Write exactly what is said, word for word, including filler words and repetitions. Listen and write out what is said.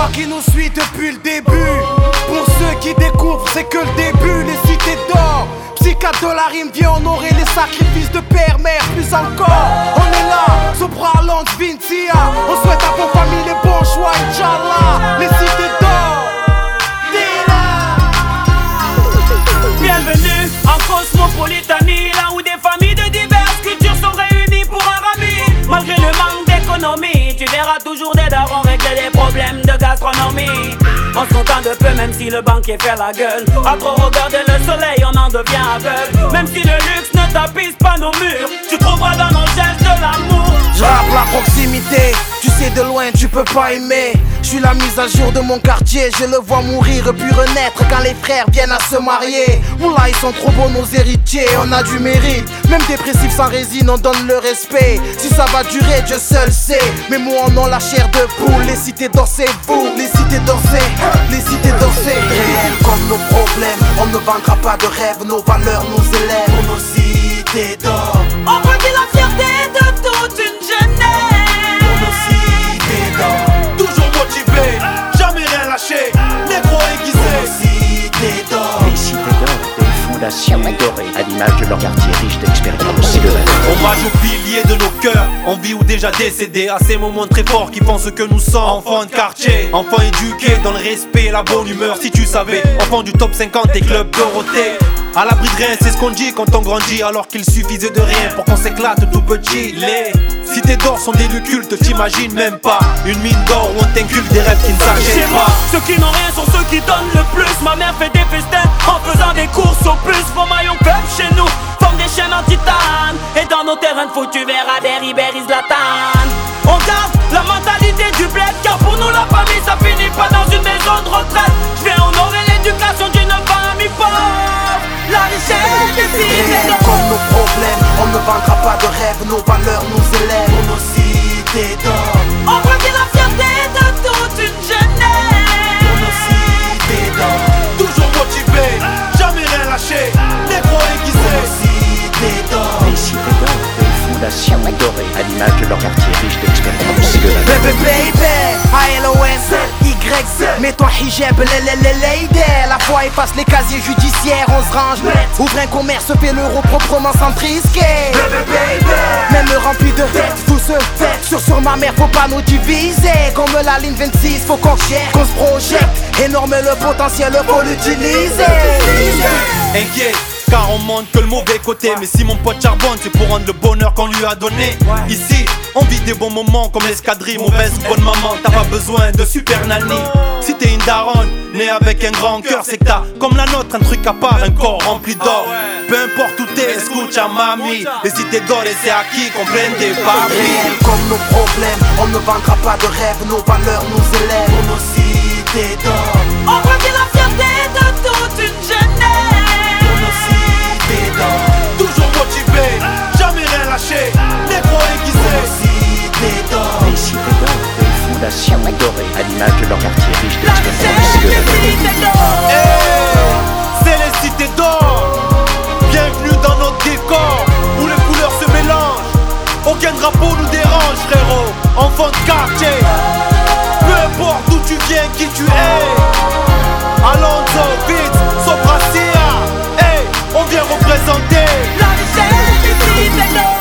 toi qui nous suis depuis le début. Pour ceux qui découvrent, c'est que le début. Les cités d'or, psychiatre de la rime, viens honorer les sacrifices de père, mère, plus encore. On est là, Sopralonx, Vincia. On souhaite à vos familles les bons choix, Inch'Allah. Les cités d'or, bienvenue en Cosmopolitanie, là où des familles de diverses cultures sont réunies pour un rami. Malgré le manque d'économie, tu verras toujours des darons régler des problèmes de gastronomie. On se contente de peu même si le banquier fait la gueule. À trop regarder le soleil, on en devient aveugle. Même si le luxe ne tapisse pas nos murs, tu trouveras dans nos gestes de l'amour. je rappe la proximité, tu sais de loin tu peux pas aimer. Je suis la mise à jour de mon quartier, je le vois mourir puis renaître quand les frères viennent à se marier. Oula, ils sont trop beaux nos héritiers, on a du mérite. Même dépressifs sans résine, on donne le respect. Si ça va durer, Dieu seul sait. Mais moi on a la chair de poule, les cités d'or c'est vous. Les cités d'or c'est, les cités d'or c'est réel comme nos problèmes. On ne vendra pas de rêves, nos valeurs nous élèvent. Pour nos cités d'or, on redit la fierté de toute une jeunesse. pour nos cités d'or, Toujours motivé, jamais rien lâché, négro aiguisé. pour nos cités d'or. Les cités d'or, des fondations dorées, à l'image de leur quartier riche d'expérience et de valeurs. Hommage aux piliers de nos cœurs, en vie ou déjà décédés. À ces moments très forts qui pensent que nous sommes enfants de quartier, enfants éduqués dans le respect et la bonne humeur. Si tu savais, enfants du top cinquante et club Dorothée. À l'abri de rien, c'est ce qu'on dit quand on grandit, alors qu'il suffisait de rien pour qu'on s'éclate tout petit. Les cités d'or sont des lieux cultes, t'imagines même pas une mine d'or où on t'inculque des rêves qui ne s'achètent Chez moi, pas. ceux qui n'ont rien sont ceux qui donnent le plus. Ma mère fait des festins en faisant des courses au plus. Vos maillons peuvent chez nous, forment des chaînes en titane. Et dans nos terrains de foot, tu verras des Ribéry Zlatan. On garde la mentalité du bled, car pour nous la famille ça finit pas dans une maison de retraite. Je viens honorer l'éducation d'une famille pauvre. La richesse des cités Réel d'or. comme nos problèmes, on ne vendra pas de rêves, nos valeurs nous élèvent. Pour nos cités d'or, On redit la fierté de toute une jeunesse. pour nos cités d'or, Toujours motivé, jamais rien lâché, négro pour aiguisé. nos cités d'or. Les cités d'or, des fondations dorées, à l'image de leur quartier riche d'expérience et de valeurs. Baby baby, A L O N Z Y Z, mets ton hijab, lady. La foi efface les casiers judiciaires, on se range net. Ouvre un commerce, fais l'euro proprement sans te risquer. Baby baby, même rempli de tête, tout se fait. Sur sur ma mère, faut pas nous diviser. Comme la ligne vingt-six, faut qu'on gère, qu'on se projette. Énorme le potentiel, faut l'utiliser. Inquiet, car on montre que le mauvais côté. Mais si mon pote charbonne, c'est pour rendre le bonheur qu'on lui a donné. Ici, on vit des bons moments comme l'escadrille, mauvaise ou bonne maman. T'as pas besoin de super nanny. Si t'es une daronne, née avec un grand cœur, c'est que t'as, comme la nôtre, un truc à part, un corps rempli d'or. Peu importe où t'es, escucha mami. Les cités d'or et c'est acquis qu'on prenne des paris. Réel comme nos problèmes, on ne vendra pas de rêves, nos valeurs nous élèvent. Pour nos cités d'or, On redit la fierté de toute une jeunesse. pour nos cités d'or, Toujours motivé, jamais rien lâché, négro pour aiguisé. nos cités d'or. Les cités d'or, des fondations dorées, à l'image de leur quartier riche La d'expérience et de richesse valeurs. des cités d'or. Hey, c'est les cités d'or. Bienvenue dans notre décor où les couleurs se mélangent. Aucun drapeau nous dérange, frérot. Enfant de quartier, peu importe d'où tu viens, qui tu es. Alonso, Beats, Sopracia. Hey, on vient représenter. La richesse des cités d'or.